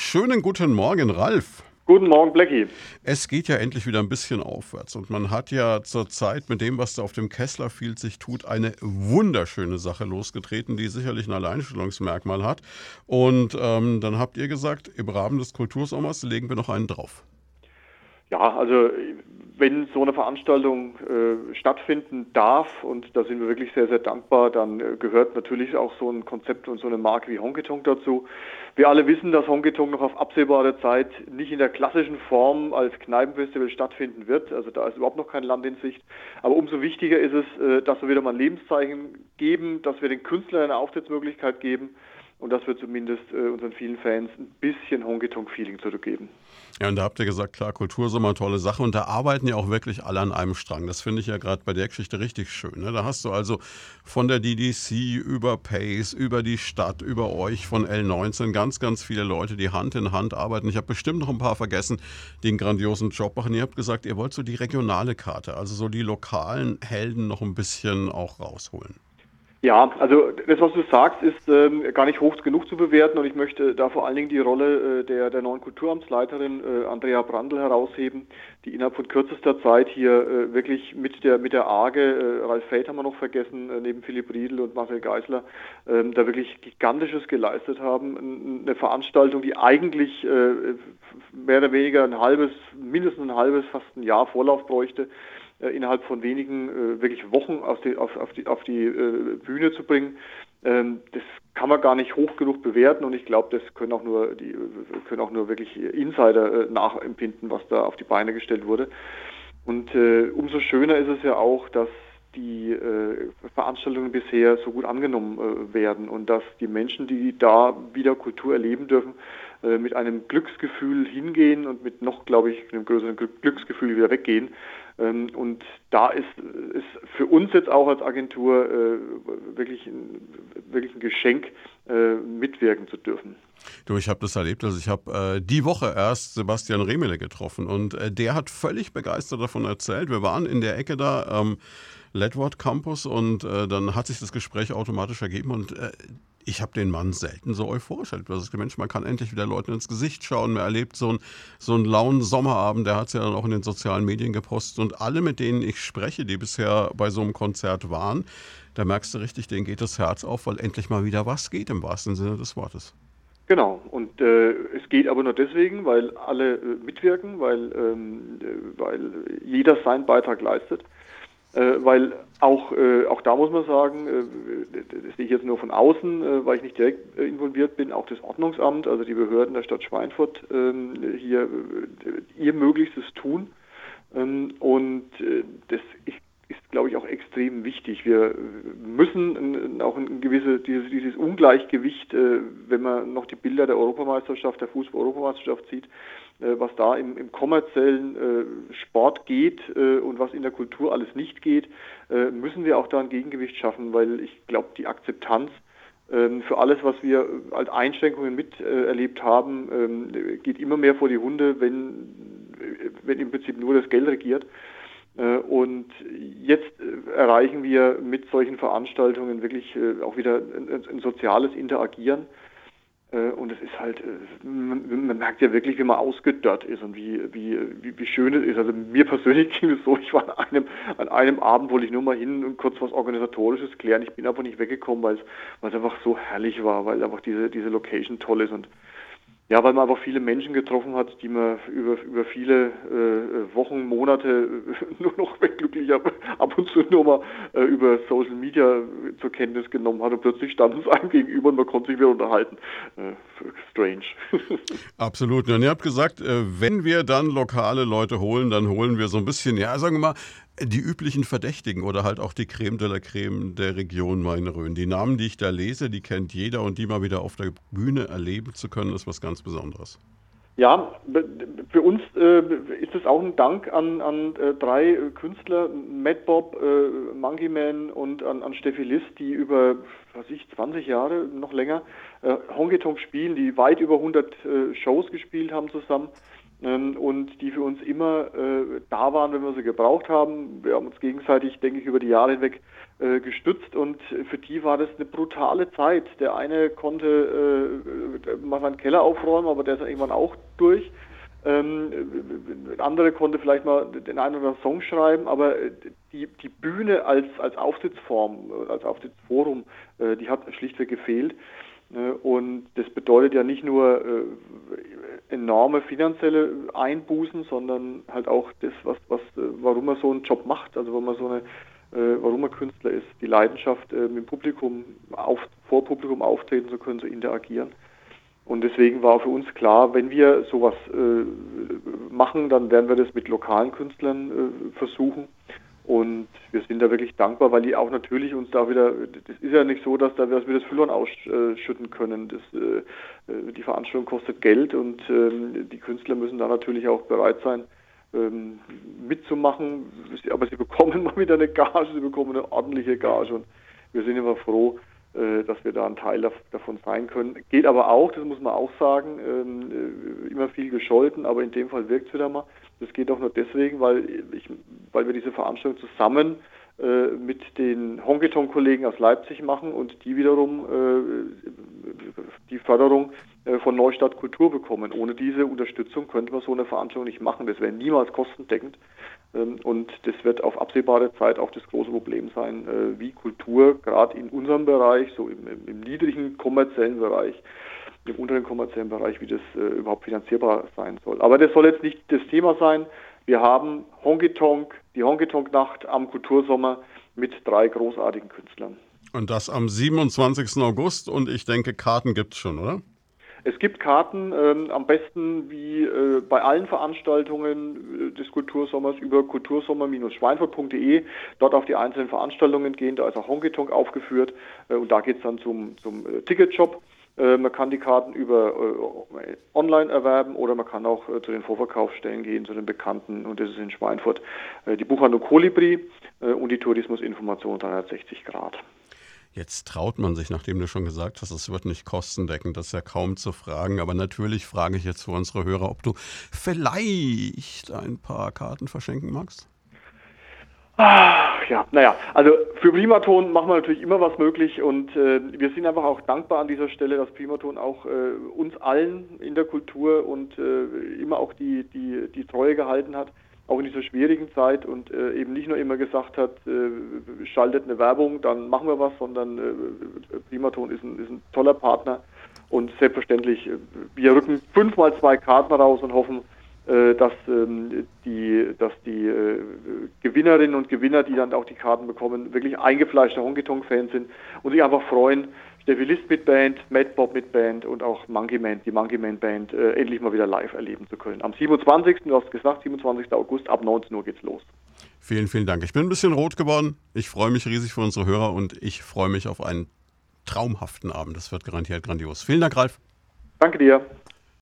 Schönen guten Morgen, Ralf. Guten Morgen, Blackie. Es geht ja endlich wieder ein bisschen aufwärts und man hat ja zurzeit mit dem, was da auf dem Kessler Field sich tut, eine wunderschöne Sache losgetreten, die sicherlich ein Alleinstellungsmerkmal hat. Und dann habt ihr gesagt, im Rahmen des Kultursommers legen wir noch einen drauf. Ja, also wenn so eine Veranstaltung stattfinden darf, und da sind wir wirklich sehr, sehr dankbar, dann gehört natürlich auch so ein Konzept und so eine Marke wie Honky Tonk dazu. Wir alle wissen, dass Honky Tonk noch auf absehbare Zeit nicht in der klassischen Form als Kneipenfestival stattfinden wird. Also da ist überhaupt noch kein Land in Sicht. Aber umso wichtiger ist es, dass wir wieder mal ein Lebenszeichen geben, dass wir den Künstlern eine Auftrittsmöglichkeit geben und dass wir zumindest unseren vielen Fans ein bisschen Honky Tonk Feeling zurückgeben. Ja, und da habt ihr gesagt, klar, Kultursommer, tolle Sache. Und da arbeiten ja auch wirklich alle an einem Strang. Das finde ich ja gerade bei der Geschichte richtig schön. Ne? Da hast du also von der DDC über Pace, über die Stadt, über euch von L19 ganz, ganz viele Leute, die Hand in Hand arbeiten. Ich habe bestimmt noch ein paar vergessen, die einen grandiosen Job machen. Ihr habt gesagt, ihr wollt so die regionale Karte, also so die lokalen Helden noch ein bisschen auch rausholen. Ja, also das, was du sagst, ist gar nicht hoch genug zu bewerten, und ich möchte da vor allen Dingen die Rolle der neuen Kulturamtsleiterin Andrea Brandl herausheben, die innerhalb von kürzester Zeit hier wirklich mit der AGE, Ralf Feld haben wir noch vergessen, neben Philipp Riedl und Marcel Geisler, da wirklich Gigantisches geleistet haben. Eine Veranstaltung, die eigentlich mehr oder weniger mindestens ein halbes, fast ein Jahr Vorlauf bräuchte, innerhalb von wenigen wirklich Wochen auf die Bühne zu bringen. Das kann man gar nicht hoch genug bewerten, und ich glaube, das können auch nur wirklich Insider nachempfinden, was da auf die Beine gestellt wurde. Und umso schöner ist es ja auch, dass die Veranstaltungen bisher so gut angenommen werden und dass die Menschen, die da wieder Kultur erleben dürfen, mit einem Glücksgefühl hingehen und mit noch, glaube ich, einem größeren Glücksgefühl wieder weggehen. Und da ist für uns jetzt auch als Agentur wirklich ein Geschenk, mitwirken zu dürfen. Du, ich habe das erlebt, also ich habe die Woche erst Sebastian Remele getroffen und der hat völlig begeistert davon erzählt. Wir waren in der Ecke da, Ledward Campus, und dann hat sich das Gespräch automatisch ergeben und ich habe den Mann selten so euphorisch erlebt. Also Mensch, man kann endlich wieder Leuten ins Gesicht schauen. Man erlebt so einen lauen Sommerabend, der hat es ja dann auch in den sozialen Medien gepostet. Und alle, mit denen ich spreche, die bisher bei so einem Konzert waren, da merkst du richtig, denen geht das Herz auf, weil endlich mal wieder was geht, im wahrsten Sinne des Wortes. Genau, und es geht aber nur deswegen, weil alle mitwirken, weil jeder seinen Beitrag leistet. Weil auch da muss man sagen, das sehe ich jetzt nur von außen, weil ich nicht direkt involviert bin, auch das Ordnungsamt, also die Behörden der Stadt Schweinfurt, hier ihr Möglichstes tun. Und das ist, glaube ich, auch extrem wichtig. Wir müssen auch dieses Ungleichgewicht, wenn man noch die Bilder der Europameisterschaft, der Fußball-Europameisterschaft sieht, was da im kommerziellen Sport geht und was in der Kultur alles nicht geht, müssen wir auch da ein Gegengewicht schaffen, weil ich glaube, die Akzeptanz für alles, was wir als Einschränkungen miterlebt haben, geht immer mehr vor die Hunde, wenn im Prinzip nur das Geld regiert. Und jetzt erreichen wir mit solchen Veranstaltungen wirklich auch wieder ein soziales Interagieren. Und es ist halt, man merkt ja wirklich, wie man ausgedörrt ist und wie schön es ist. Also mir persönlich ging es so, ich war an einem Abend, wollte ich nur mal hin und kurz was Organisatorisches klären. Ich bin aber nicht weggekommen, weil es einfach so herrlich war, weil einfach diese Location toll ist, und ja, weil man einfach viele Menschen getroffen hat, die man über viele Wochen, Monate nur noch glücklich ab und zu nur mal über Social Media zur Kenntnis genommen hat, und plötzlich standen sie einem gegenüber und man konnte sich wieder unterhalten. Strange. Absolut. Und ihr habt gesagt, wenn wir dann lokale Leute holen, dann holen wir so ein bisschen, ja, sagen wir mal, die üblichen Verdächtigen oder halt auch die Creme de la Creme der Region Main-Rhön. Die Namen, die ich da lese, die kennt jeder, und die mal wieder auf der Bühne erleben zu können, ist was ganz Besonderes. Ja, für uns ist es auch ein Dank an drei Künstler, Mad Bob, Monkey Man und an Steffi List, die über 20 Jahre, noch länger, Honky Tonk spielen, die weit über 100 Shows gespielt haben zusammen. und die für uns immer da waren, wenn wir sie gebraucht haben. Wir haben uns gegenseitig, denke ich, über die Jahre hinweg gestützt und für die war das eine brutale Zeit. Der eine konnte mal seinen Keller aufräumen, aber der ist irgendwann auch durch. Andere konnte vielleicht mal den einen oder anderen Song schreiben, aber die Bühne als Aufsitzform, als Aufsitzforum, die hat schlichtweg gefehlt. Und das bedeutet ja nicht nur enorme finanzielle Einbußen, sondern halt auch das, warum man so einen Job macht, also warum man Künstler ist, die Leidenschaft, mit Publikum vor Publikum auftreten zu können, zu interagieren. Und deswegen war für uns klar, wenn wir sowas machen, dann werden wir das mit lokalen Künstlern versuchen. Und wir sind da wirklich dankbar, weil die auch natürlich uns da wieder, das ist ja nicht so, dass wir das Füllhorn ausschütten können. Die Veranstaltung kostet Geld und die Künstler müssen da natürlich auch bereit sein, mitzumachen. Aber sie bekommen mal wieder eine Gage, sie bekommen eine ordentliche Gage und wir sind immer froh, dass wir da ein Teil davon sein können. Geht aber auch, das muss man auch sagen, immer viel gescholten, aber in dem Fall wirkt es wieder mal. Das geht auch nur deswegen, weil wir diese Veranstaltung zusammen mit den Honky-Tonk-Kollegen aus Leipzig machen und die wiederum die Förderung von Neustadt Kultur bekommen. Ohne diese Unterstützung könnte man so eine Veranstaltung nicht machen. Das wäre niemals kostendeckend. Und das wird auf absehbare Zeit auch das große Problem sein, wie Kultur gerade in unserem Bereich, so im niedrigen kommerziellen Bereich, im unteren kommerziellen Bereich, wie das überhaupt finanzierbar sein soll. Aber das soll jetzt nicht das Thema sein. Wir haben die Honky-Tonk-Nacht am Kultursommer mit 3 großartigen Künstlern. Und das am 27. August und ich denke, Karten gibt es schon, oder? Es gibt Karten, am besten wie bei allen Veranstaltungen des Kultursommers über kultursommer-schweinfurt.de, dort auf die einzelnen Veranstaltungen gehen, da ist auch Honky Tonk aufgeführt und da geht es dann zum Ticketshop. Man kann die Karten über online erwerben oder man kann auch zu den Vorverkaufsstellen gehen, zu den Bekannten und das ist in Schweinfurt die Buchhandlung Kolibri und die Tourismusinformation 360 Grad. Jetzt traut man sich, nachdem du schon gesagt hast, es wird nicht kostendeckend, das ist ja kaum zu fragen. Aber natürlich frage ich jetzt für unsere Hörer, ob du vielleicht ein paar Karten verschenken magst? Ja, naja, also für Primaton machen wir natürlich immer was möglich und wir sind einfach auch dankbar an dieser Stelle, dass Primaton auch uns allen in der Kultur und immer auch die Treue gehalten hat, auch in dieser schwierigen Zeit und eben nicht nur immer gesagt hat, schaltet eine Werbung, dann machen wir was, sondern Primaton ist ein toller Partner und selbstverständlich, wir rücken 5x 2 Karten raus und hoffen, dass die Gewinnerinnen und Gewinner, die dann auch die Karten bekommen, wirklich eingefleischte Honky-Tonk-Fans sind und sich einfach freuen, Steffi List mit Band, Mad Bob mit Band und auch Monkey Man, die Monkey Man Band, endlich mal wieder live erleben zu können. Am 27., du hast gesagt, 27. August, ab 19 Uhr geht's los. Vielen, vielen Dank. Ich bin ein bisschen rot geworden. Ich freue mich riesig für unsere Hörer und ich freue mich auf einen traumhaften Abend. Das wird garantiert grandios. Vielen Dank, Ralf. Danke dir.